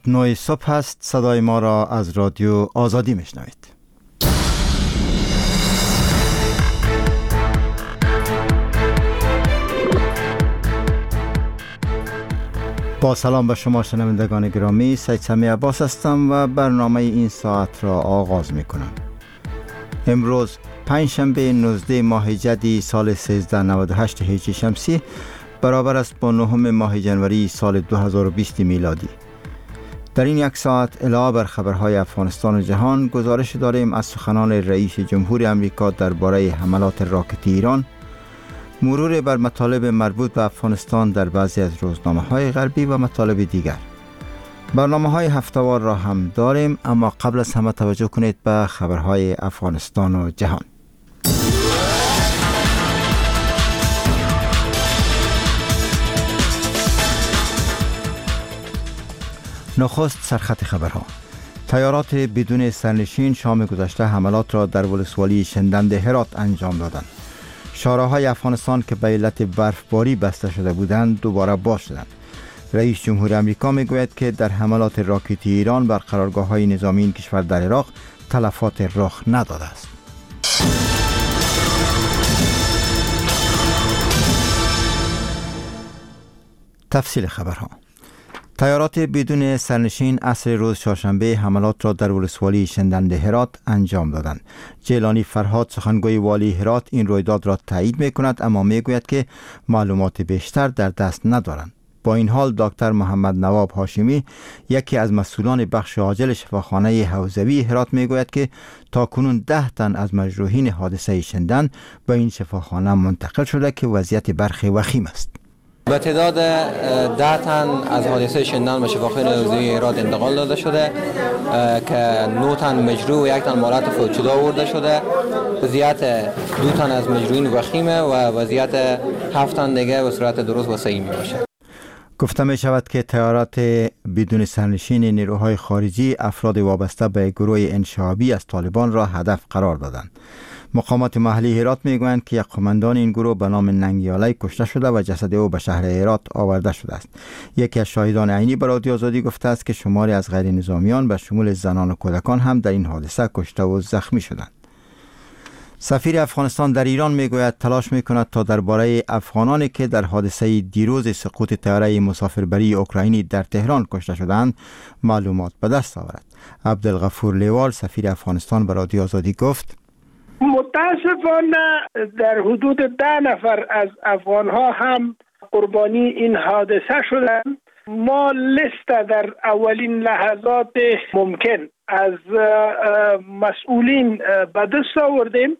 9 صبح است. صدای ما را از رادیو آزادی میشنوید. با سلام به شما شنوندگان گرامی، سید سمی عباس هستم و برنامه این ساعت را آغاز می کنم. امروز پنجشنبه 19 ماه جدی سال 1398 هجری شمسی برابر است با 9 ماه جنوری سال 2020 میلادی. در این یک ساعت علاوه بر خبرهای افغانستان و جهان گزارش داریم از سخنان رئیس جمهور امریکا درباره حملات راکتی ایران، مرور بر مطالب مربوط به افغانستان در بعضی از روزنامه‌های غربی و مطالب دیگر. برنامه‌های هفته‌وار را هم داریم، اما قبل از همه توجه کنید به خبرهای افغانستان و جهان. نخست سرخط خبرها. طیارات بدون سرنشین شام گذشته حملات را در ولسوالی شندند هرات انجام دادند. شاهراهای افغانستان که به علت برفباری بسته شده بودند دوباره باز شدند. رئیس جمهور امریکا میگوید که در حملات راکتی ایران بر قرارگاه‌های نظامی این کشور در عراق تلفات رخ نداده است. تفصیل خبرها. طیارات بدون سرنشین عصر روز چهارشنبه حملات را در ولسوالی شندند هرات انجام دادند. جیلانی فرهاد سخنگوی والی هرات این رویداد را تایید می‌کند، اما میگوید که معلومات بیشتر در دست ندارند. با این حال دکتر محمد نواب هاشمی، یکی از مسئولان بخش عاجل شفاخانه حوزوی هرات، میگوید که تاکنون 10 تن از مجروحین حادثه شندند به این شفاخانه منتقل شده که وضعیت برخی وخیم است. به تعداد 10 تن از حادثه شندن به شفاخانه حوزوی هرات انتقال داده شده که 9 تن مجروح و 1 تن مالات فوت شده آورده شده. وضعیت 2 تن از مجروحین وخیمه و وضعیت 7 تن دیگه به صورت درست و صحیح میباشه. گفته می شود که طیارات بدون سرنشین نیروهای خارجی افراد وابسته به گروه انشعابی از طالبان را هدف قرار دادند. مقامات محلی هرات میگویند که یک قماندان این گروه به نام ننگیالی کشته شده و جسد او به شهر هرات آورده شده است. یکی از شاهدان عینی به رادیو آزادی گفته است که شماری از غیر نظامیان به شمول زنان و کودکان هم در این حادثه کشته و زخمی شدند. سفیر افغانستان در ایران میگوید تلاش میکند تا درباره افغانانی که در حادثه دیروز سقوط طیاره مسافربری اوکراینی در تهران کشته شدند معلومات به دست آورد. عبدالغفور لیوال سفیر افغانستان به رادیو آزادی گفت: متاسفانه در حدود 10 نفر از افغانها هم قربانی این حادثه شدند. ما لیست در اولین لحظات ممکن از مسئولین به دست آوردیم.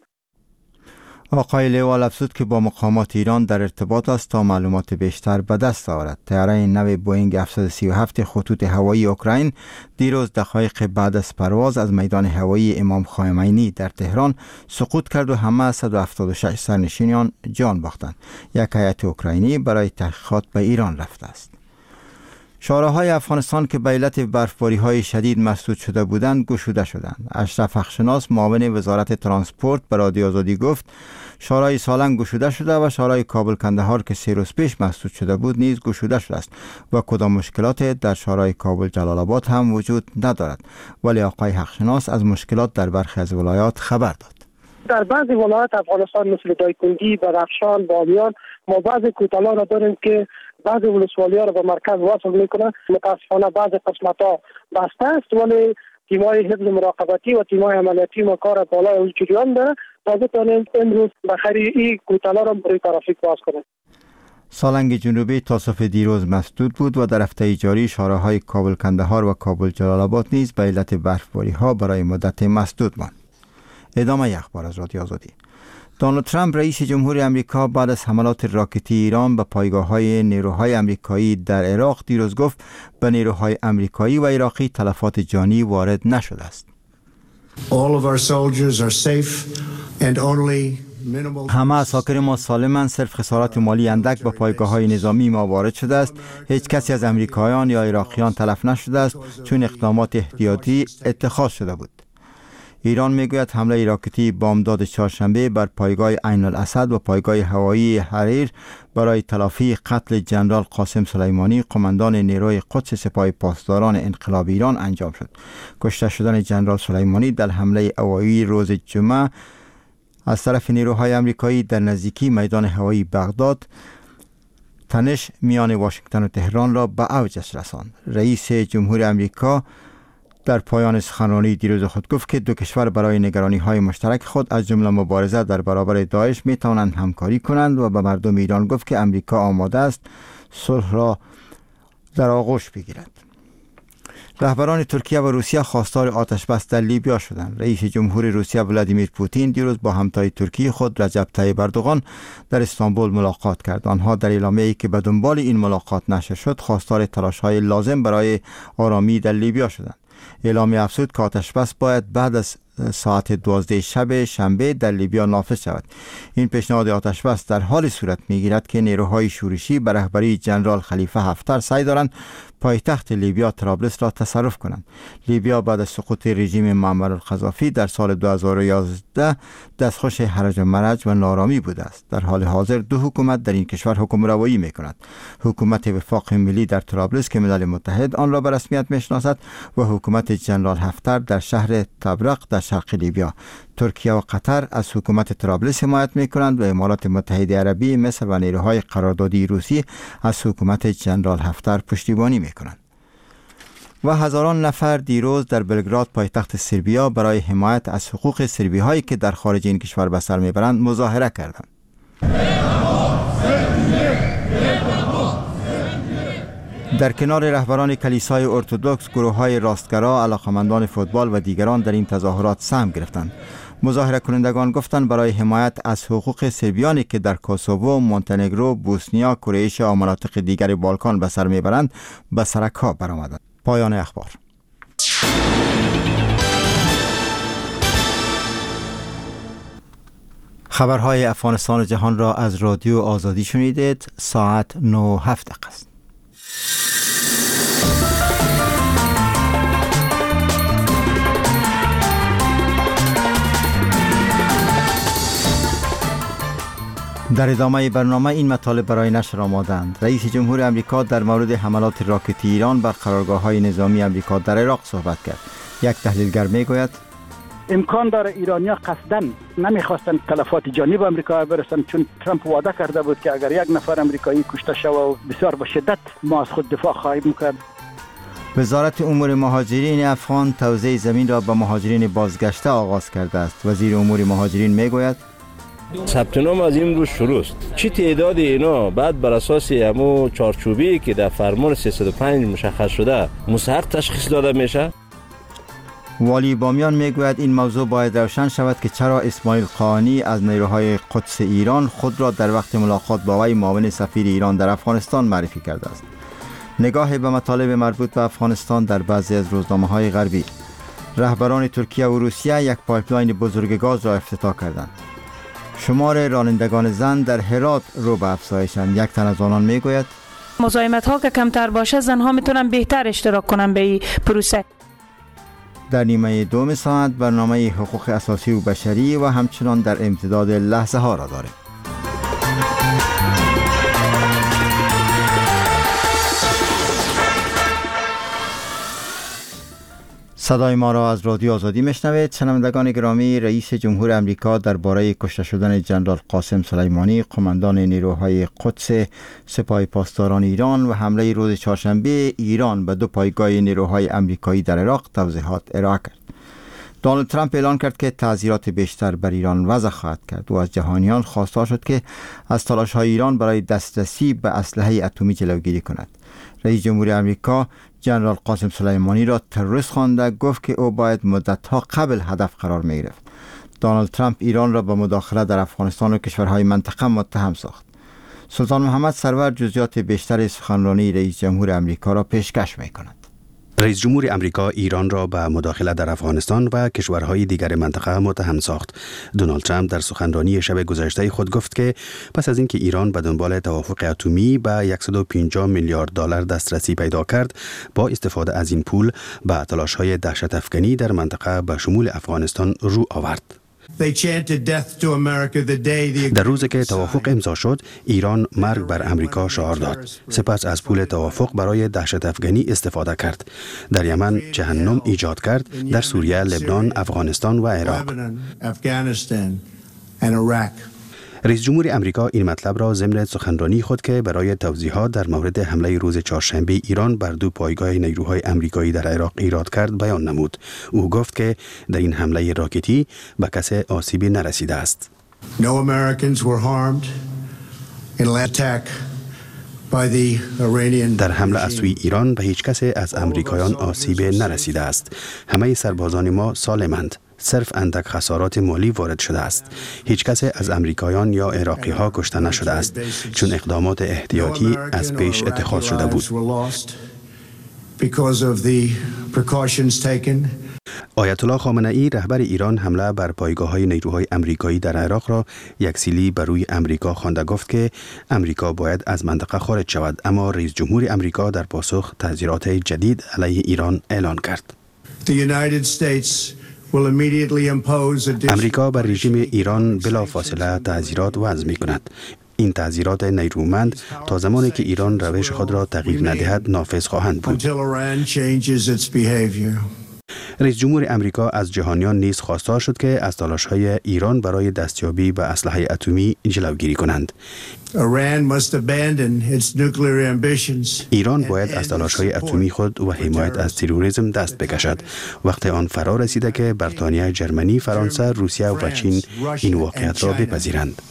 آقای لیوال افزود که با مقامات ایران در ارتباط است تا معلومات بیشتر به دست آورد. طیاره نو بوئینگ 737 خطوط هوایی اوکراین دیروز دقایق بعد از پرواز از میدان هوایی امام خمینی در تهران سقوط کرد و همه 176 سرنشینان جان باختند. یک هیئت اوکراینی برای تحقیقات به ایران رفته است. شاهراهای افغانستان که به علت برفباری‌های شدید مسدود شده بودند گشوده شدند. اشرف حقشناس معاون وزارت ترانسپورت به رادیو آزادی گفت شاهرای سالنگ گشوده شده و شاهرای کابل کندهار که 3 روز پیش مسدود شده بود نیز گشوده شده است و کدام مشکلات در شاهرای کابل جلال آباد هم وجود ندارد، ولی آقای حقشناس از مشکلات در برخی از ولایات خبر داد. در بعضی ولایات افغانستان مثل دایکنډي، بدخشان، بامیان ما بعضی کوتالا را داریم که بعضی ولسوالی‌ها را به مرکز وصل میکنه. متاسفانه بعضی قسمت‌ها بسته است، ولی تیم‌های حفظ مراقبتی و تیم‌های عملیاتی ما کار بالای اون جریان داره تا بتونیم امروز بخری این کوتالا را برای ترافیک باز کنیم. سالنگ جنوبی تا صبح دیروز مسدود بود و در هفته جاری شاهراهای کابل کندهار و کابل جلال آباد نیز به علت برفباری‌ها برای مدت مسدود ماند. ادامه اخبار از رادیو آزادی. دونالد ترامپ رئیس جمهور امریکا بعد از حملات راکتی ایران به پایگاه‌های نیروهای امریکایی در عراق دیروز گفت به نیروهای امریکایی و عراقی تلفات جانی وارد نشده است. همه اساکر ما سالمند، صرف خسارات مالی اندک به پایگاه‌های نظامی ما وارد شده است. هیچ کسی از امریکاییان یا عراقیان تلف نشده است چون اقدامات احتیاطی اتخاذ شده بود. ایران میگوید حمله راکتی بامداد چهارشنبه بر پایگاه عین الاسد و پایگاه هوایی حریر برای تلافی قتل ژنرال قاسم سلیمانی قماندان نیروی قدس سپاه پاسداران انقلاب ایران انجام شد. کشته شدن ژنرال سلیمانی در حمله هوایی روز جمعه از طرف نیروهای آمریکایی در نزدیکی میدان هوایی بغداد تنش میان واشنگتن و تهران را به اوجش رساند. رئیس جمهور آمریکا در پایان سخنرانی دیروز خود گفت که دو کشور برای نگرانی‌های مشترک خود از جمله مبارزه در برابر داعش می‌توانند همکاری کنند و به مردم ایران گفت که آمریکا آماده است صلح را در آغوش بگیرد. رهبران ترکیه و روسیه خواستار آتش‌بس در لیبیا شدند. رئیس جمهور روسیه ولادیمیر پوتین دیروز با همتای ترکیه خود رجب طیب اردوغان در استانبول ملاقات کرد. آنها در اعلامیه‌ای که به دنبال این ملاقات نشر شد خواستار تلاش‌های لازم برای آرامی در لیبیا شدند. اعلامیه افزود که آتش‌بس باید بعد از ساعت 12 شب شنبه در لیبیا نافذ شود. این پیشنهاد آتش‌بس در حال صورت می‌گیرد که نیروهای شورشی به رهبری ژنرال خلیفه حفتر سعی دارند پایتخت لیبیا طرابلس را تصرف کنند. لیبیا بعد از سقوط رژیم معمر القذافی در سال 2011 دستخوش هرج و مرج و نارامی بوده است. در حال حاضر دو حکومت در این کشور حکمروایی می‌کنند. حکومت وفاق ملی در طرابلس که ملل متحد آن را به رسمیت می‌شناسد و حکومت ژنرال حفتر در شهر تبرق در شرق لیبیا. ترکیه و قطر از حکومت طرابلس حمایت می‌کنند و امارات متحده عربی، مصر و نیروهای قراردادی روسی از حکومت ژنرال حفتر پشتیبانی می‌کنند. و هزاران نفر دیروز در بلگراد پایتخت سربیا برای حمایت از حقوق سربی‌هایی که در خارج این کشور به سر می‌برند مظاهره کردند. در کنار رهبران کلیسای ارتدوکس، گروه‌های راستگرا، علاقمندان فوتبال و دیگران در این تظاهرات سهم گرفتند. مظاهره کنندگان گفتند برای حمایت از حقوق سربیانی که در کوسوو، مونتنگرو، بوسنیا، کرواتیا و مناطق دیگر بالکان به سر میبرند به سرک‌ها برآمدند. پایان اخبار. خبرهای افغانستان و جهان را از رادیو آزادی شنیدید. ساعت 9:07 است. در ادامه برنامه این مطالب برای نشر آمادند. رئیس جمهور آمریکا در مورد حملات راکتی ایران بر قرارگاه‌های نظامی آمریکا در عراق صحبت کرد. یک تحلیلگر میگوید امکان داره ایرانی‌ها قصداً نمیخواستن تلفات جانی به آمریکا برسن، چون ترامپ وعده کرده بود که اگر یک نفر آمریکایی کشته شود و بسیار با شدت ما از خود دفاع خواهیم می‌کرد. وزارت امور مهاجرین افغان توزیع زمین را به مهاجرین بازگشته آغاز کرده است. وزیر امور مهاجرین میگوید ثبت نام از این روز شروع است. چی تعداد اینا بعد بر اساس همو چارچوبی که در فرمان 305 مشخص شده مستحق تشخیص داده میشه. والی بامیان میگوید این موضوع باید روشن شود که چرا اسماعیل قانی از نیروهای قدس ایران خود را در وقت ملاقات با وی معاون سفیر ایران در افغانستان معرفی کرده است. نگاه به مطالب مربوط به افغانستان در بعضی از روزنامه‌های غربی. رهبران ترکیه و روسیه یک پایپلاین بزرگ گاز را افتتاح کردند. شمار رانندگان زن در هرات رو به افزایشند. یک تن از آنان میگوید مزاحمت ها که کمتر باشه زنها میتونن بهتر اشتراک کنن به این پروسه. در نیمه دوم ساعت برنامه حقوق اساسی و بشری و همچنان در امتداد لحظه ها را داریم. صدای ما را از رادیو آزادی میشنوید. شنوندگان گرامی، رئیس جمهور آمریکا درباره کشته شدن ژنرال قاسم سلیمانی قماندان نیروهای قدس سپاه پاسداران ایران و حمله روز چهارشنبه ایران به دو پایگاه نیروهای آمریکایی در عراق توضیحات ارائه کرد. دونالد ترامپ اعلان کرد که تعزیرات بیشتر بر ایران وضع خواهد کرد و از جهانیان خواستار شد که از تلاش‌های ایران برای دسترسی به اسلحه اتمی جلوگیری کند. رئیس جمهور آمریکا ژنرال قاسم سلیمانی را تروریست خوانده، گفت که او باید مدت‌ها قبل هدف قرار می‌گرفت. دونالد ترامپ ایران را به مداخله در افغانستان و کشورهای منطقه متهم ساخت. سلطان محمد سرور جزئیات بیشتر سخنرانی رئیس جمهور آمریکا را پیشکش می‌کند. رئیس جمهور امریکا ایران را به مداخله در افغانستان و کشورهای دیگر منطقه متهم ساخت. دونالد ترامپ در سخنرانی شب گذشته خود گفت که پس از اینکه ایران به دنبال توافق اتمی به 150 میلیارد دلار دسترسی پیدا کرد، با استفاده از این پول به تلاش‌های دهشت افکنی در منطقه به شمول افغانستان رو آورد. در روزی که توافق امضا شد، ایران مرگ بر امریکا شعار داد. سپس از پول توافق برای دهشت افکنی استفاده کرد. در یمن جهنم ایجاد کرد، در سوریه، لبنان، افغانستان و عراق. رئیس جمهور امریکا این مطلب را ضمن سخنرانی خود که برای توضیحات در مورد حمله روز چهارشنبه ایران بر 2 پایگاه نیروهای امریکایی در عراق ایراد کرد بیان نمود. او گفت که در این حمله راکتی به کسی آسیبی نرسیده است. No Americans were harmed in an attack by the Iranian. در حمله از سوی ایران به هیچ کسی از امریکایان آسیبی نرسیده است. همه سربازان ما سالمند. صرف اندک خسارات مالی وارد شده است. هیچ کسی از امریکایان یا عراقی ها کشته نشده است، چون اقدامات احتیاطی از پیش اتخاذ شده بود. آیت الله خامنه‌ای رهبر ایران حمله بر پایگاه‌های نیروهای امریکایی در عراق را یک سیلی بر روی امریکا خوانده گفت که امریکا باید از منطقه خارج شود، اما رئیس جمهور امریکا در پاسخ تحذیرات جدید علیه ایران اعلان کرد. امریکا بر رژیم ایران بلافاصله تعزیرات وضع می کند. این تعزیرات نیرومند تا زمانی که ایران روش خود را تغییر ندهد نافذ خواهند بود. رئیس جمهور امریکا از جهانیان نیز خواستار شد که از تلاش‌های ایران برای دستیابی به اسلحه اتمی جلوگیری کنند. ایران باید از تلاش‌های اتمی خود و حمایت از تروریسم دست بکشد. وقت آن فرا رسیده که بریتانیا، ژرمنی، فرانسه، روسیه و چین این واقعیت را بپذیرند.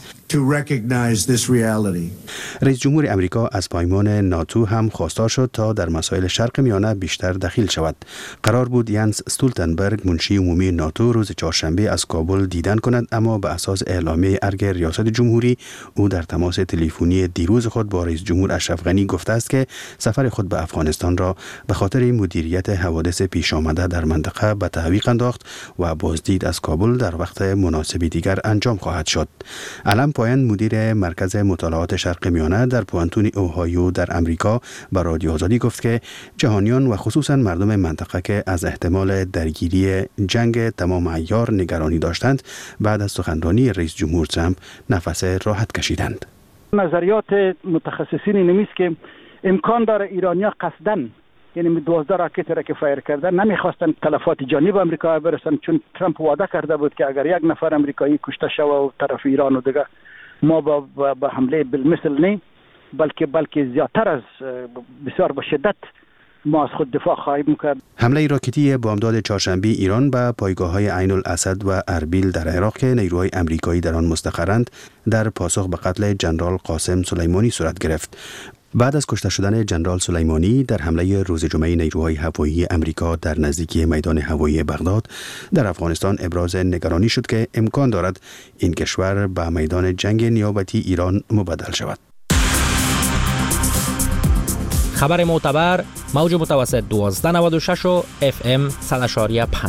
رئیس جمهور امریکا از پیمان ناتو هم خواستار شد تا در مسائل شرق میانه بیشتر دخیل شود. قرار بود ینس استولتنبرگ منشی عمومی ناتو روز چهارشنبه از کابل دیدن کند، اما به اساس اعلامیه ارگ ریاست جمهوری او در تماس تلفنی دیروز خود با رئیس جمهور اشرف غنی گفته است که سفر خود به افغانستان را به خاطر مدیریت حوادث پیش آمده در منطقه به تعویق انداخت و بازدید از کابل در وقت مناسب دیگر انجام خواهد شد. علم پایان مدیر مرکز مطالعات شرق میانه در پوانتون اوهایو در امریکا به رادیو آزادی گفت که جهانیان و خصوصا مردم منطقه که از احتمال درگیری جنگ تمام عیار نگرانی داشتند، بعد از سخنرانی رئیس جمهور ترامپ نفس راحت کشیدند. نظریات متخصصین نمیست که امکان داره ایرانیا قصدن، یعنی 12 راکت را که فایر کردن نمیخواستن تلفات جانی به امریکا برسن، چون ترامپ وعده کرده بود که اگر 1 نفر امریکایی کشته شود و طرف ایران و دیگه ما با حمله بالمثل نه، بلکه زیادتر از بسیار با شدت ما از خود دفاع خواهیم کرد. حمله راکتی بامداد چهارشنبه ایران به پایگاه‌های عین الاسد و اربیل در عراق که نیروهای امریکایی در آن مستقرند در پاسخ به قتل ژنرال قاسم سلیمانی صورت گرفت. بعد از کشته شدن ژنرال سلیمانی در حمله روز جمعه نیروهای هوایی امریکا در نزدیکی میدان هوایی بغداد در افغانستان ابراز نگرانی شد که امکان دارد این کشور به میدان جنگ نیابتی ایران مبدل شود. خبر معتبر موج متوسط 1296 و FM 100.5.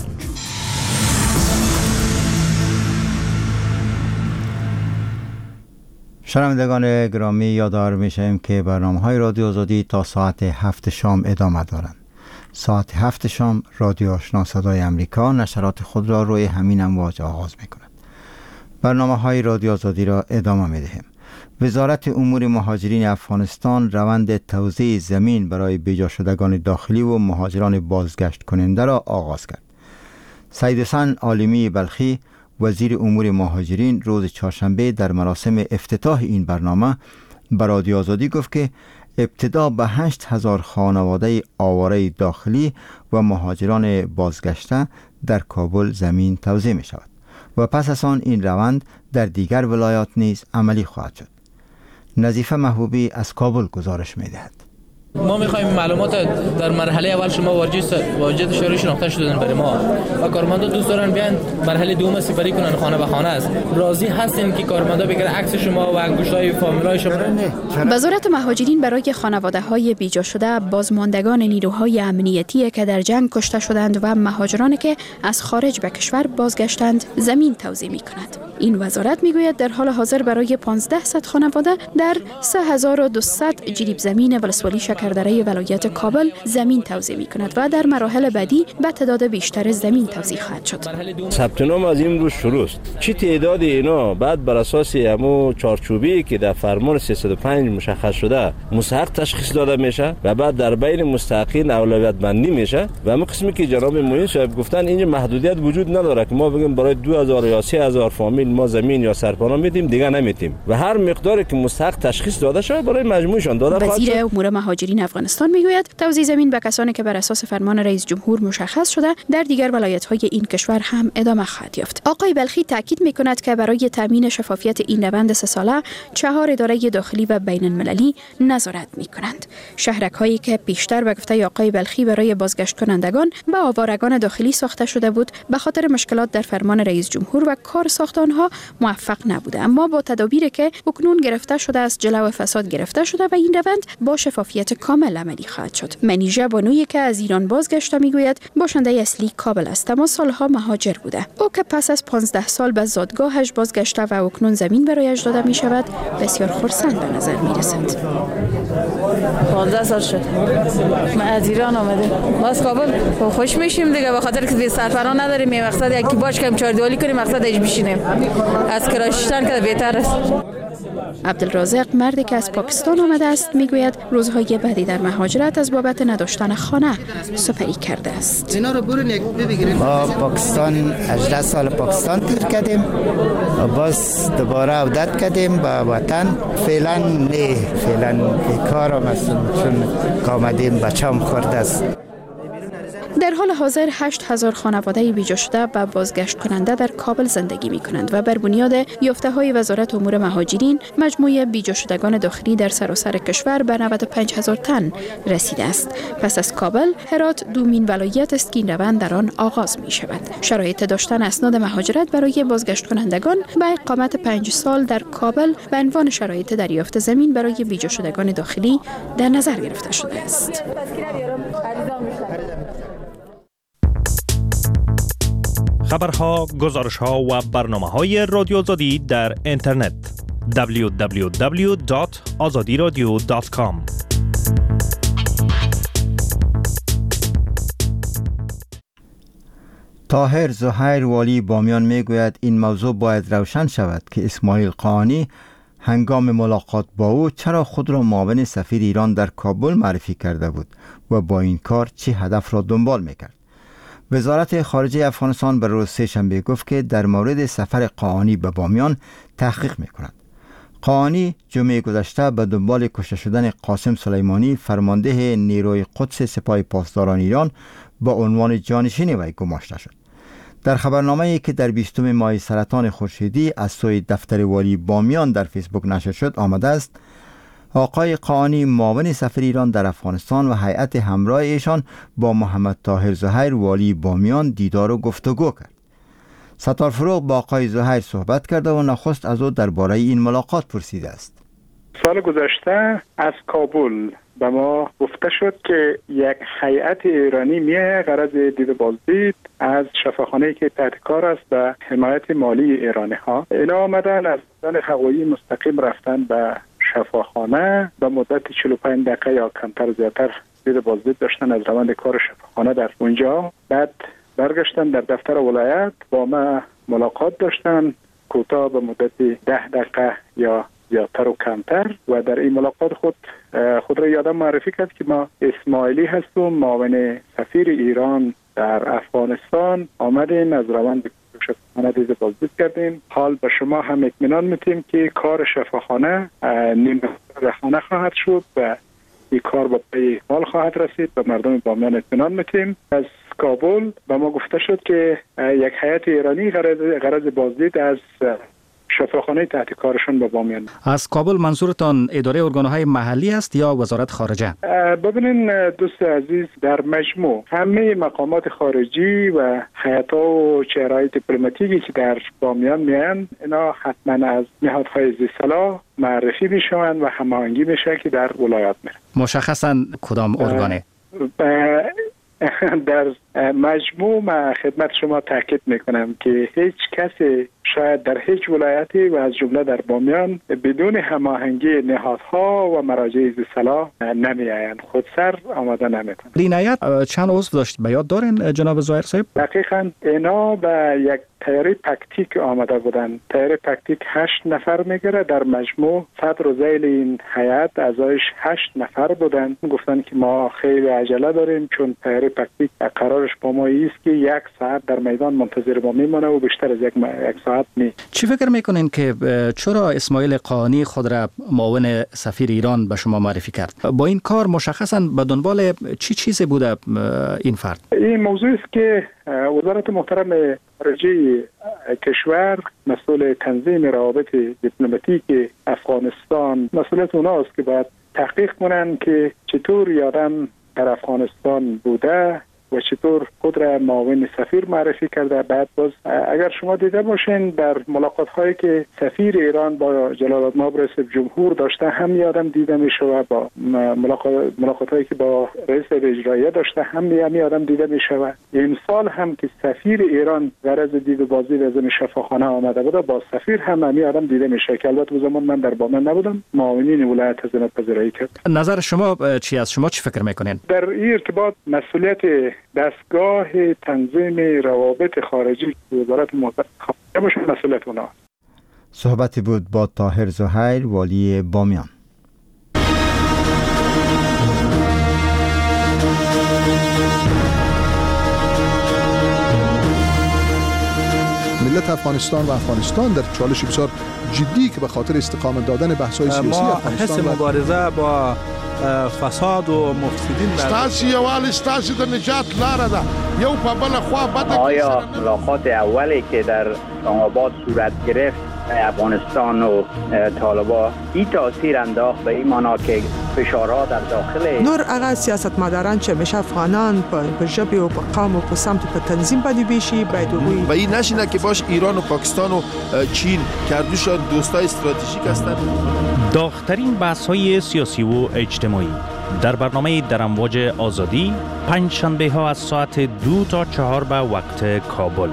شنوندگان گرامی، یادآور می‌شویم که برنامه‌های رادیو آزادی تا ساعت 7 شام ادامه دارند. ساعت 7 شام رادیو آشنا صدای امریکا نشرات خود را روی همین امواج آغاز می‌کند. برنامه‌های رادیو آزادی را ادامه می‌دهیم. وزارت امور مهاجرین افغانستان روند توزیع زمین برای بیجا شدگان داخلی و مهاجران بازگشت کننده را آغاز کرد. سید حسن عالمی بلخی وزیر امور مهاجرین روز چهارشنبه در مراسم افتتاح این برنامه به رادیو آزادی گفت که ابتدا به 8000 خانواده آواره داخلی و مهاجران بازگشته در کابل زمین توزیع می شود و پس از آن این روند در دیگر ولایات نیز عملی خواهد شد. نظیفه محبوبی از کابل گزارش می دهد. ما می‌خوایم معلومات در مرحله اول شما واجد شروع شناخته شدن برای ما و کارمندا دوست دارن بیان مرحله دوم سپری کنن خانه به خانه است. راضی هستین که کارمندا بگیرن عکس شما و انگشتای فامیلای شما؟ وزارت مهاجرین برای خانواده‌های بیجا شده، بازماندگان نیروهای امنیتی که در جنگ کشته شدند و مهاجرانی که از خارج به کشور بازگشتند زمین توزیع می‌کند. این وزارت میگوید در حال حاضر برای 1500 خانواده در 3200 جریب زمین ولسوالی شکردره ولایت کابل زمین توزیع می‌کند و در مراحل بعدی به تعداد بیشتر زمین توزیع خواهد شد. ثبت نام از این روز شروع است. چه تعداد اینا بعد بر اساس همو چارچوبی که در فرمان 305 مشخص شده مستحق تشخیص داده میشه و بعد در بین مستحقین اولویت بندی میشه و همون قسمی که جناب معین صاحب گفتن اینجا محدودیت وجود نداره که ما بگیم برای 2000 یا 3000 فامیل ما زمین یا سرپناه میدیم دیگه نمیتیم و هر مقداری که مستحق تشخیص داده شده برای مجموعشان داده خواهد شد. وزیر امور مهاجرین افغانستان میگوید توزیع زمین به کسانی که بر اساس فرمان رئیس جمهور مشخص شده در دیگر ولایت‌های این کشور هم ادامه خواهد یافت. آقای بلخی تاکید میکند که برای تامین شفافیت این روند 3 ساله 4 اداره داخلی و بین المللی نظارت میکنند. شهرک‌هایی که پیشتر به گفته آقای بلخی برای بازگشت کنندگان به آوارگان داخلی ساخته شده بود به خاطر مشکلات در فرمان رئیس جمهور و کار ساخت آنها موفق نبوده، اما با تدابیری که اکنون گرفته شده است جلو فساد گرفته شده و این روند با شفافیت کامل عملی خواهد شد. منیژه بانویی که از ایران بازگشته میگوید باشنده اصلی کابل است اما سالها مهاجر بوده. او که پس از 15 سال به زادگاهش بازگشته و اکنون زمین برایش داده می شود بسیار خرسند به نظر می رسد. 15 سال شد من از ایران آمده، ما از کابل خوش میشیم دیگه، به خاطر که سرپناه نداریم. می مقصد یکی باش کنیم چهاردیوالی کنیم، مقصد اش بشینیم، از کرایشتن که بهتر است. عبدالرازق مردی که از پاکستان آمده است میگوید روزهای بعدی در مهاجرت از بابت نداشتن خانه سپری کرده است. ما پاکستان 18 سال پاکستان تیر کردیم و باز دوباره عودت کردیم به وطن. فعلا نه، فعلا کارم است چون آمدیم بچه‌ام خورده است. در حال حاضر 8000 خانواده بیجا شده و بازگشت کننده در کابل زندگی می کنند و بر بنیاد یافته‌های وزارت امور مهاجرین مجموع بیجا شدگان داخلی در سراسر کشور به 95000 تن رسیده است. پس از کابل، هرات دومین ولایت است که این روند در آن آغاز می شود. شرایط داشتن اسناد مهاجرت برای بازگشت کنندگان با اقامت 5 سال در کابل به عنوان شرایط دریافت زمین برای بیجا شدگان داخلی در نظر گرفته شده است. خبرها، گزارشها و برنامه‌های رادیو آزادی در اینترنت www.azadiradio.com. طاهر زهیر والی بامیان میگوید این موضوع باید روشن شود که اسماعیل قانی هنگام ملاقات با او چرا خود را معاون سفیر ایران در کابل معرفی کرده بود و با این کار چه هدف را دنبال میکرد. وزارت خارجه افغانستان بر روز سه‌شنبه گفت که در مورد سفر قانی به بامیان تحقیق می‌کند. قانی جمعه گذشته به دنبال کشته شدن قاسم سلیمانی فرمانده نیروی قدس سپاه پاسداران ایران با عنوان جانشین وی گماشته شد. در خبرنامه‌ای که در 20 ماه سرطان خورشیدی از سوی دفتر والی بامیان در فیسبوک نشر شد آمده است آقای قانی معاون سفیر ایران در افغانستان و هیئت همراه ایشان با محمد طاهر زهیر والی بامیان دیدار و گفتگو کرد. ستار فروغ با آقای زهیر صحبت کرده و نخست از او درباره این ملاقات پرسیده است. سال گذشته از کابل به ما گفته شد که یک هیئت ایرانی میه غرض دید بازدید از شفاخانه‌ای که تحت کار است به حمایت مالی ایرانی ها. اینا آمدن از راه هوایی مستقیم رفتن به شفاخانه به مدت 45 دقیقه یا کمتر زیادتر دید بازدید داشتن از روند کار شفاخانه در اونجا. بعد برگشتن در دفتر ولایت با ما ملاقات داشتن کوتاه به مدت 10 دقیقه یا زیادتر و کمتر و در این ملاقات خود را یادم معرفی کرد که ما اسماعیلی هستم، معاون سفیر ایران در افغانستان آمدیم از روند شفاخانه دید بازدید کردیم. حال به شما هم اطمینان میتیم که کار شفاخانه نیم رهانه خواهد شد و این کار به پای حال خواهد رسید. به مردم بامیان اطمینان میتیم. از کابل به ما گفته شد که یک هیئت ایرانی غرض بازدید از شفاخانه تحت کارشون به بامیان. از کابل منظورتان اداره ارگان‌های محلی است یا وزارت خارجه؟ ببینین دوست عزیز، در مجموع همه مقامات خارجی و هیئت‌ها و چهره‌های دیپلماتیکی که در بامیان میان، اینا حتما از نهادهای ذی صلاح معرفی میشوند و هماهنگی میشه که در ولایات میره. مشخصاً کدام ارگانه؟ در مجموع ما خدمت شما تاکید میکنم که هیچ کسی شاید در هیچ ولایتی و از جمله در بامیان بدون هماهنگی نهادها و مراجع ذی صلاح نمیآیند، خودسر آماده نمیکنند. این هیئت چند عضو داشت به یاد دارین جناب ظاهر صاحب؟ دقیقاً اینا به یک تیاری تاکتیک آمده بودند. تیاری تاکتیک 8 نفر میگیره. در مجموع صدر و ذیل این هیئت اعضایش 8 نفر بودند. گفتن که ما خیلی عجله داریم چون تیاری تاکتیک قرارش با ما است که 1 ساعت در میدان منتظر ما میمونه و بیشتر از یک ساعت نی. چی فکر میکنین که چرا اسماعیل قانی خود را معاون سفیر ایران به شما معرفی کرد؟ با این کار مشخصاً به دنبال چی چیزی بوده این فرد؟ این موضوع است که وزارت محترم خارجه کشور مسئول تنظیم روابط دیپلماتیک افغانستان، مسئولیت اوناست که باید تحقیق کنن که چطور یادم در افغانستان بوده و چطور خود را معاون سفیر معرفی کرده. بعد باز اگر شما دیده باشین در ملاقات هایی که سفیر ایران با جلال الناب رئیس جمهور داشته هم یادم دیده میشه و با ملاقات هایی که با رئیس اجراییه داشته هم یادم دیده میشه. این سال هم که سفیر ایران غرض دید و بازی رزم شفاخانه آمده بوده با سفیر هم یادم دیده میشه که البته زمان من در بامیان نبودم. معاونین ولایت حضرت پذیرایی کرد. نظر شما چی است؟ شما چی فکر میکنین؟ در این ارتباط مسئولیت دستگاه تنظیم روابط خارجی وزارت محترم باشه، مسئولیت اونها. صحبتی بود با طاهر زهیر، والی بامیان. ملت افغانستان و افغانستان در چالش بسیار جدی که به خاطر استقامت دادن بحث‌های سیاسی افغانستان حس مبارزه با فساد و مفسدین ستاسي یوال ستاسي د نجات لاره ده یو په بل خوا بده. آیا ملاقات اولی که در اسلام آباد صورت گرفت افغانستان و طالبان این تاثیر انداخت به این معنا که فشارها در داخل نور هغه سیاستمداران چې همیشه افغانان په ژبه او په قوم او په سمت په تنظیم باندې بیشي باید و این نشینه که باش ایران و پاکستان و چین کردوشان دوستای استراتژیک هستند. داغ‌ترین بحث‌های سیاسی و اجتماعی در برنامه در امواج آزادی پنج شنبه ها از ساعت 2 تا 4 به وقت کابل.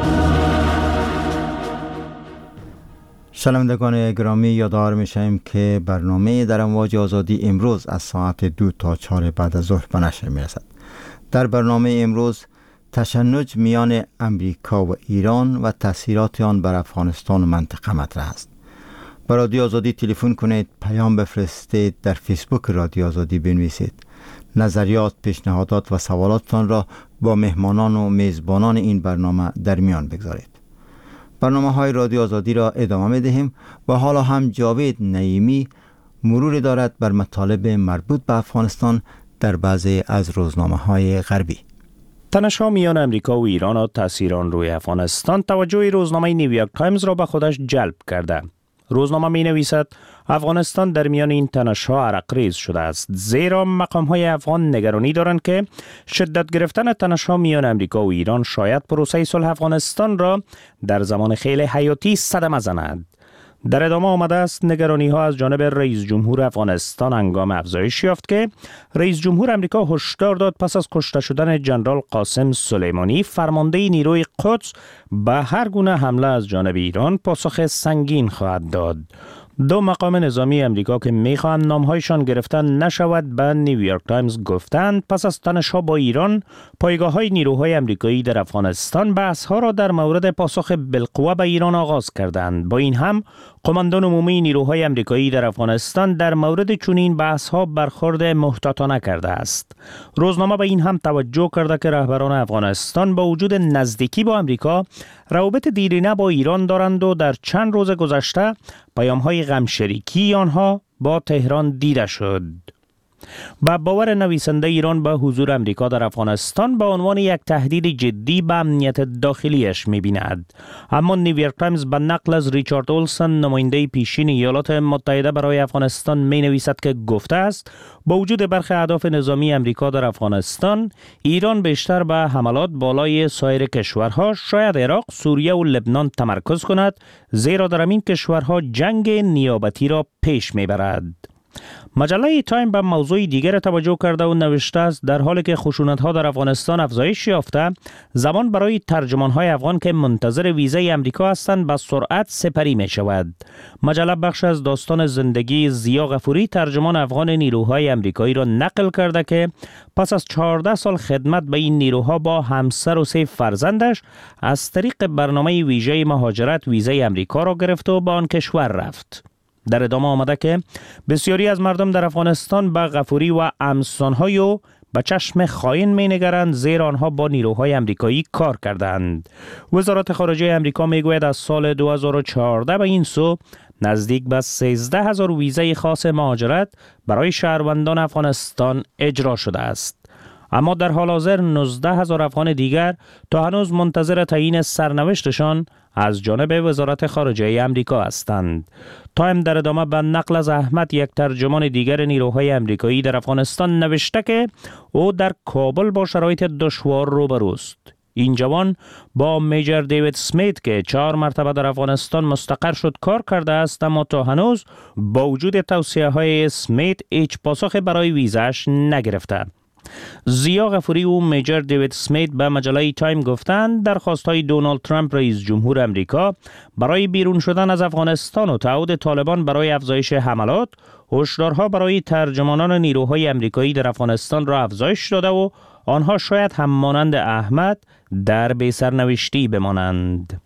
شنوندگان گرامی، یادآور میشیم که برنامه در امواج آزادی امروز از ساعت 2 تا 4 بعد از ظهر به نشر میرسد. در برنامه امروز تشنج میان امریکا و ایران و تاثیرات آن بر افغانستان و منطقه مطرح است. به رادیو آزادی تلفن کنید، پیام بفرستید، در فیسبوک رادیو آزادی بنویسید. نظریات، پیشنهادات و سوالاتتان را با مهمانان و میزبانان این برنامه در میان بگذارید. برنامه های رادیو آزادی را ادامه می‌دهیم و حالا هم جاوید نعیمی مروری دارد بر مطالب مربوط به افغانستان در بعضی از روزنامه‌های غربی. تنش‌ها میان امریکا و ایران و تأثیر آن روی افغانستان توجه روزنامه نیویورک تایمز را به خودش جلب کرده. روزنامه می نویسد افغانستان در میان این تنش‌ها عرق‌ریز شده است، زیرا مقام‌های افغان نگرانی دارند که شدت گرفتن تنش‌ها میان امریکا و ایران شاید پروسه صلح افغانستان را در زمان خیلی حیاتی صدمه زند. در ادامه آمده است نگرانی‌ها از جانب رئیس جمهور افغانستان هنگام افزایش یافت که رئیس جمهور امریکا هشدار داد پس از کشته شدن جنرال قاسم سلیمانی فرمانده نیروی قدس به هر گونه حمله از جانب ایران پاسخ سنگین خواهد داد. دو مقام نظامی امریکا که میخواهند نامهایشان گرفته نشود به نیویورک تایمز گفتند پس از تنش‌ها با ایران پایگاه‌های نیروهای امریکایی در افغانستان بحث‌ها را در مورد پاسخ بالقوه به ایران آغاز کردند. با این هم قماندان عمومی نیروهای امریکایی در افغانستان در مورد چنین بحث‌ها برخورد محتاطانه کرده است. روزنامه به این هم توجه کرده که رهبران افغانستان با وجود نزدیکی با امریکا روابط دیرینه با ایران دارند و در چند روز گذشته پیام‌های غمشریکی آنها با تهران دیده شد. با باور نویسنده ایران به حضور امریکا در افغانستان به عنوان یک تهدید جدی به امنیت داخلیش می‌بیند. اما نیویورک تایمز به نقل از ریچارد اولسن نماینده پیشین ایالات متحده برای افغانستان می‌نویسد که گفته است با وجود برخی اهداف نظامی امریکا در افغانستان، ایران بیشتر به حملات بالای سایر کشورها شاید عراق، سوریه و لبنان تمرکز کند، زیرا در این کشورها جنگ نیابتی را پیش می‌برد. مجله تایم به موضوع دیگر توجه کرده و نوشته است در حالی که خشونت‌ها در افغانستان افزایش یافته، زمان برای ترجمان‌های افغان که منتظر ویزای امریکا هستند به سرعت سپری می‌شود. مجله بخش از داستان زندگی ضیا غفوری، ترجمان افغان نیروهای امریکایی را نقل کرده که پس از 14 سال خدمت به این نیروها با همسر و 3 فرزندش از طریق برنامه ویژه مهاجرت ویزای امریکا را گرفت و به آن کشور رفت. در ادامه آمده که بسیاری از مردم در افغانستان به غفوری و همسان‌های به چشم خائن می‌نگرند، زیرا آنها با نیروهای امریکایی کار کردند. وزارت خارجه امریکا میگوید از سال 2014 به این سو نزدیک به 13,000 ویزای خاص مهاجرت برای شهروندان افغانستان اجرا شده است. اما در حال حاضر 19,000 افغان دیگر تا هنوز منتظر تعیین سرنوشتشان از جانب وزارت خارجه امریکا هستند. تایم در ادامه به نقل از احمد، یک ترجمان دیگر نیروهای امریکایی در افغانستان، نوشته که او در کابل با شرایط دشوار روبروست. این جوان با میجر دیوید سمیت که 4 مرتبه در افغانستان مستقر شد کار کرده است، اما تا هنوز با وجود توصیه های سمیت هیچ پاسخ برای ویزاش نگرفته. ضیا غفوری و میجر دیوید سمیت به مجله تایم گفتند درخواست‌های دونالد ترامپ رئیس جمهور امریکا برای بیرون شدن از افغانستان و تعهد طالبان برای افزایش حملات، هشدارها برای ترجمانان نیروهای امریکایی در افغانستان را افزایش داده و آنها شاید هم مانند احمد در بی‌سرنوشتی بمانند.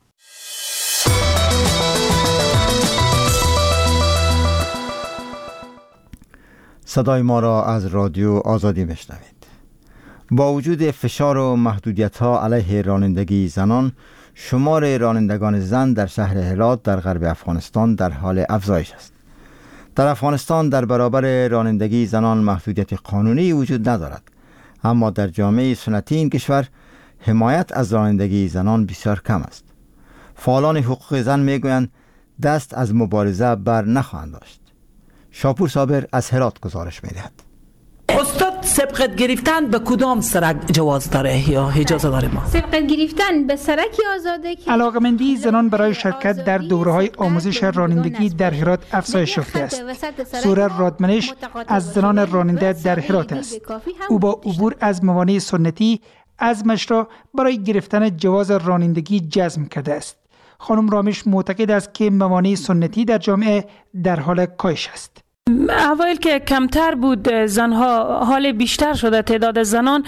صدای ما را از رادیو آزادی میشنوید. با وجود فشار و محدودیت‌ها علیه رانندگی زنان، شمار رانندگان زن در شهر هرات در غرب افغانستان در حال افزایش است. در افغانستان در برابر رانندگی زنان محدودیت قانونی وجود ندارد، اما در جامعه سنتی این کشور حمایت از رانندگی زنان بسیار کم است. فعالان حقوق زن میگویند دست از مبارزه بر نخواهند داشت. شاپور صابر از هرات گزارش میدهد. استاد، سبقت گرفتن به کدام سرک جواز داره یا اجازه داره؟ ما سبقت گرفتن به سرکی آزاده که علاقمندی زنان برای شرکت در دوره‌های آموزش رانندگی در هرات افزایش یافته است. سوره رادمنش از زنان راننده در هرات است. او با عبور از موانع سنتی عزمش را برای گرفتن جواز رانندگی جزم کرده است. خانم رامش معتقد است که موانع سنتی در جامعه در حال کاهش است. اول که کمتر بود زنها، حال بیشتر شده تعداد زنان.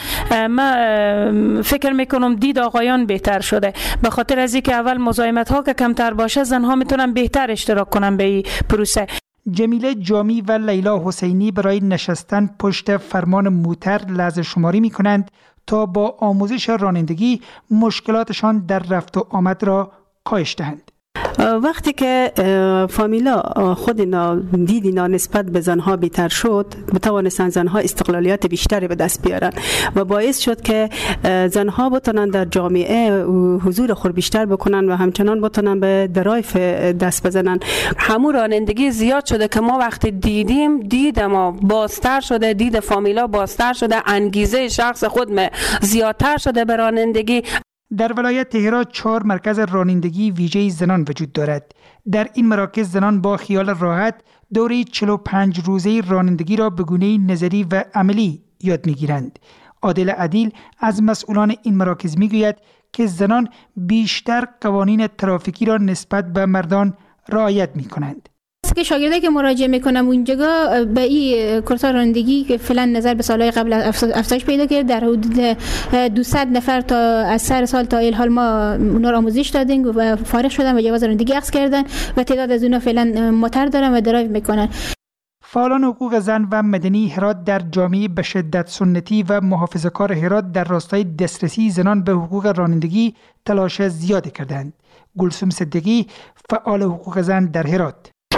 من فکر میکنم دید آقایان بهتر شده، به خاطر از اینکه اول مزاحمت ها که کمتر باشه زنها میتونن بهتر اشتراک کنن به این پروسه. جمیله جامی و لیلا حسینی برای نشستن پشت فرمان موتر لحظه شماری میکنند تا با آموزش رانندگی مشکلاتشان در رفت و آمد را کاهش دهند. وقتی که فامیلا خود دیدی نسبت به زنها بیشتر شد، بتوانستن زنها استقلالیت بیشتری به دست بیارن و باعث شد که زنها بتونن در جامعه حضور خود بیشتر بکنن و همچنان بتونن به درایف دست بزنن. همون رانندگی زیاد شده که ما وقتی دید ما بازتر شده، دید فامیلا بازتر شده، انگیزه شخص خود زیادتر شده به رانندگی. در ولایت هرات 4 مرکز رانندگی ویژه زنان وجود دارد. در این مراکز زنان با خیال راحت دوره 45 روزه رانندگی را به گونه نظری و عملی یاد می‌گیرند. عادل عدیل از مسئولان این مراکز می‌گوید که زنان بیشتر قوانین ترافیکی را نسبت به مردان رعایت می‌کنند. که شاگردایی که مراجعه میکنم اونجا به این کورس رانندگی که فعلا نظر به سالهای قبل افزایش پیدا کرد، در حدود 200 نفر تا از سر سال تا الحال ما اونا را آموزش دادیم و فارغ شدن و جواز رانندگی اخذ کردن و تعداد از اونا فعلا موتر دارن و درایو میکنن. فعالان حقوق زن و مدنی هرات در جامعه به شدت سنتی و محافظه‌کار هرات در راستای دسترسی زنان به حقوق رانندگی تلاش زیادی کردند. گلسوم صدیقی، فعال حقوق زن در هرات: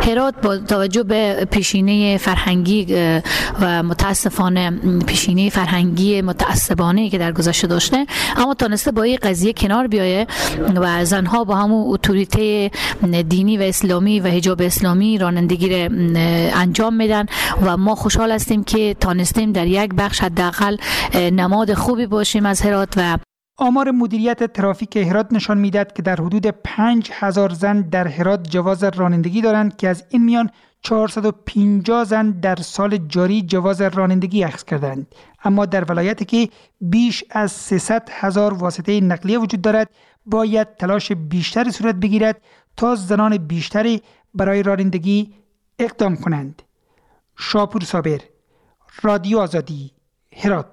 هرات با توجه به پیشینه فرهنگی و متاسفانه پیشینه فرهنگی متعصبانه که در گذشته داشته، اما تونسته با این قضیه کنار بیایه و زنها با همون اتوریته دینی و اسلامی و حجاب اسلامی رانندگی را انجام میدن و ما خوشحال هستیم که تونستیم در یک بخش حداقل نماد خوبی باشیم از هرات. و آمار مدیریت ترافیک هرات نشان میدهد که در حدود 5000 زن در هرات جواز رانندگی دارند که از این میان 450 زن در سال جاری جواز رانندگی اخذ کردند. اما در ولایتی که بیش از 300,000 واسطه نقلیه وجود دارد باید تلاش بیشتری صورت بگیرد تا زنان بیشتری برای رانندگی اقدام کنند. شاپور صابر، رادیو آزادی، هرات.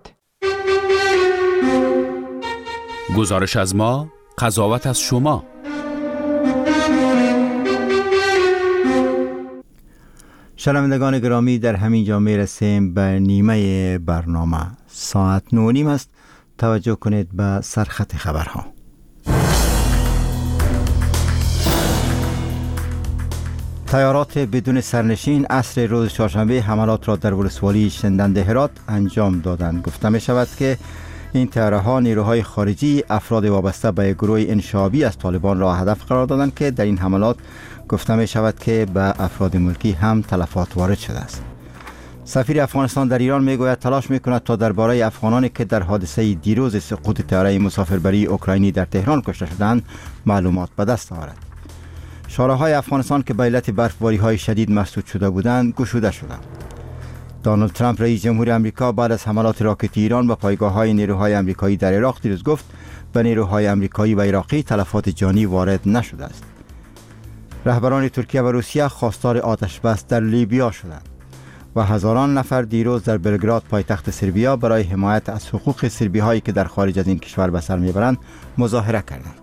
گزارش از ما، قضاوت از شما. شنوندگان گرامی، در همین جا میرسیم به نیمه برنامه. ساعت 9:30 است. توجه کنید به سرخط خبرها. تیارات بدون سرنشین عصر روز چهارشنبه حملات را در ولسوالی شندند هرات انجام دادند. گفته می شود که این طیاره‌ها نیروهای خارجی افراد وابسته به گروه انشابی از طالبان را هدف قرار دادند که در این حملات گفته می شود که به افراد ملکی هم تلفات وارد شده است. سفیر افغانستان در ایران می گوید تلاش می کند تا درباره افغانانی که در حادثه دیروز سقوط طیاره مسافربری اوکراینی در تهران کشته شدند معلومات به دست آورد. شاهراهای افغانستان که به علت برفباری‌های شدید مسدود شده بودند گشوده شدند. دونالد ترامپ رئیس جمهور آمریکا بعد از حملات راکتی ایران به پایگاه‌های نیروهای آمریکایی در عراق دیروز گفت به نیروهای آمریکایی و عراقی تلفات جانی وارد نشده است. رهبران ترکیه و روسیه خواستار آتش بس در لیبیا شدند و هزاران نفر دیروز در بلگراد پایتخت سربیا برای حمایت از حقوق سربی‌هایی که در خارج از این کشور به سر میبرند مظاهره کردند.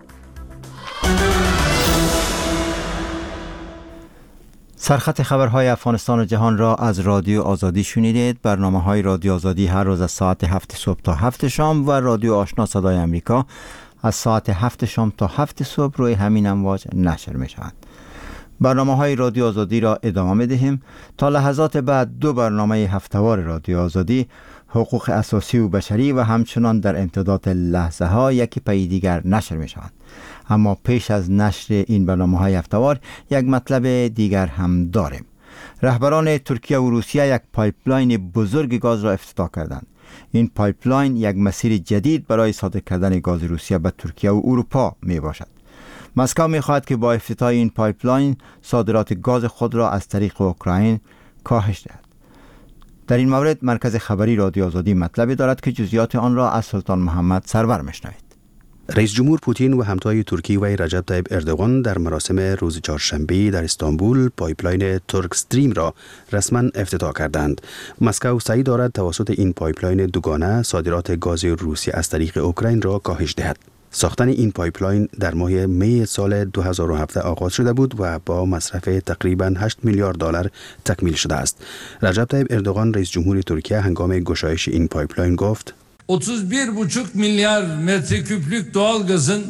سرخط خبرهای افغانستان و جهان را از رادیو آزادی شنیدید. برنامه‌های رادیو آزادی هر روز از ساعت 7 صبح تا 7 شام و رادیو آشنا صدای امریکا از ساعت 7 شام تا 7 صبح روی همین امواج نشر می‌شوند. برنامه‌های رادیو آزادی را ادامه می‌دهیم. تا لحظات بعد دو برنامه هفته‌وار رادیو آزادی، حقوق اساسی و بشری و همچنان در امتداد لحظه‌ها یکی پی دیگر نشر می‌شوند. اما پیش از نشر این برنامه‌های هفته‌وار یک مطلب دیگر هم داریم. رهبران ترکیه و روسیه یک پایپلاین بزرگ گاز را افتتاح کردند. این پایپلاین یک مسیر جدید برای صادر کردن گاز روسیه به ترکیه و اروپا می باشد. مسکو می خواهد که با افتتاح این پایپلاین صادرات گاز خود را از طریق اوکراین کاهش دهد. در این مورد مرکز خبری رادیو آزادی مطلبی دارد که جزئیات آن را از سلطان محمد سرور میشنوید. رئیس جمهور پوتین و همتای ترکی و رجب طیب اردوغان در مراسم روز چهارشنبه در استانبول پایپلاین ترک استریم را رسما افتتاح کردند. مسکو سعی دارد توسط این پایپلاین دوگانه صادرات گاز روسیه از طریق اوکراین را کاهش دهد. ساختن این پایپلاین در ماه می سال 2017 آغاز شده بود و با مصرف تقریباً 8 میلیارد دلار تکمیل شده است. رجب طیب اردوغان رئیس جمهور ترکیه هنگام گشایش این پایپلاین گفت 31,5 میلیارد متر کوبیک doğal gazın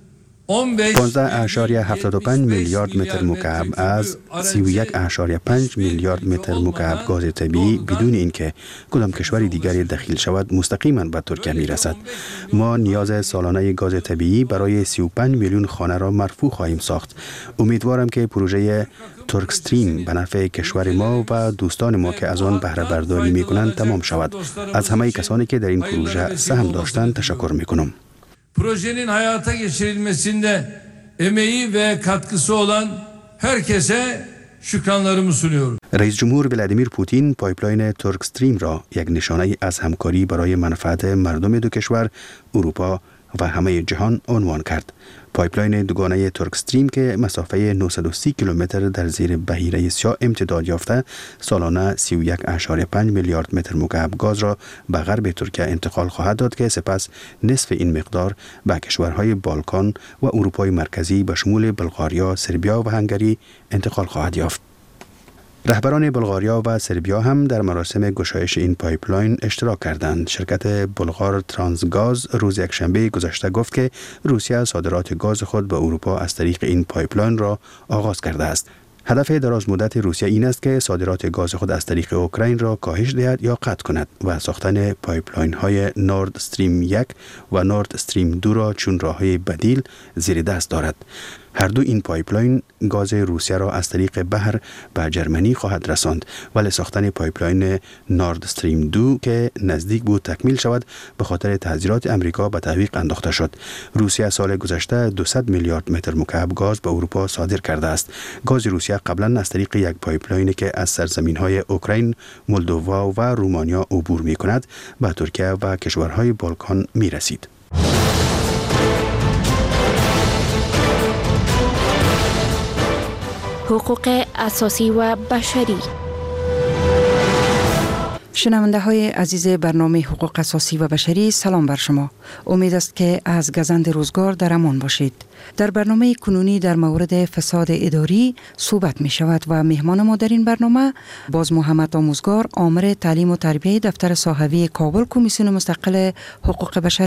15.75 میلیارد متر مکعب از 31.5 میلیارد متر مکعب گاز طبیعی بدون اینکه کدام کشور دیگری دخیل شود مستقیما به ترکیه میرسد. ما نیاز سالانه گاز طبیعی برای 35 میلیون خانه را مرفوع خواهیم ساخت. امیدوارم که پروژه ترک استریم به نفع کشور ما و دوستان ما که از آن بهره برداری میکنند تمام شود. از همه کسانی که در این پروژه سهم داشتند تشکر میکنم. Projenin hayata geçirilmesinde emeği ve katkısı olan herkese şükranlarımı sunuyorum. رئیس جمهور ولادیمیر پوتین پایپلاین ترک استریم را یک نشانه از همکاری برای منفعت مردم دو کشور، اروپا و همه جهان عنوان کرد. پایپلاین دوگانه ترک استریم که مسافه 930 کیلومتر در زیر بحیره سیاه امتداد یافته، سالانه 31.5 میلیارد متر مکعب گاز را به غرب ترکیه انتقال خواهد داد که سپس نصف این مقدار به کشورهای بالکان و اروپای مرکزی به شمول بلغاریا، سربیا و هنگری انتقال خواهد یافت. رهبران بلغاریا و سربیا هم در مراسم گشایش این پایپلاین اشتراک کردند. شرکت بلغار ترانسگاز روز یکشنبه گذشته گفت که روسیه صادرات گاز خود به اروپا از طریق این پایپلاین را آغاز کرده است. هدف دراز مدت روسیه این است که صادرات گاز خود از طریق اوکراین را کاهش دهد یا قطع کند و ساختن پایپلاین های نورد استریم 1 و نورد استریم 2 را چون راههای بدیل زیر دست دارد. هر دو این پایپلاین گاز روسیه را از طریق بحر به جرمنی خواهد رساند، ولی ساختن پایپلاین نورد استریم 2 که نزدیک بود تکمیل شود به خاطر تحذیرات امریکا به تعویق انداخته شد. روسیه سال گذشته 200 میلیارد متر مکعب گاز به اروپا صادر کرده است. گاز روسیه قبلا از طریق یک پایپلاینی که از سرزمین‌های اوکراین، مولدووا و رومانیا عبور می‌کند به ترکیه و کشورهای بالکان می‌رسید. حقوق اساسی و بشری. شنونده های عزیز برنامه حقوق اساسی و بشری، سلام بر شما. امید است که از گزند روزگار در امان باشید. در برنامه کنونی در مورد فساد اداری صحبت می شود و مهمان ما در این برنامه باز محمد آموزگار، آمر تعلیم و تربیه دفتر ساحوی کابل کمیسیون مستقل حقوق بشری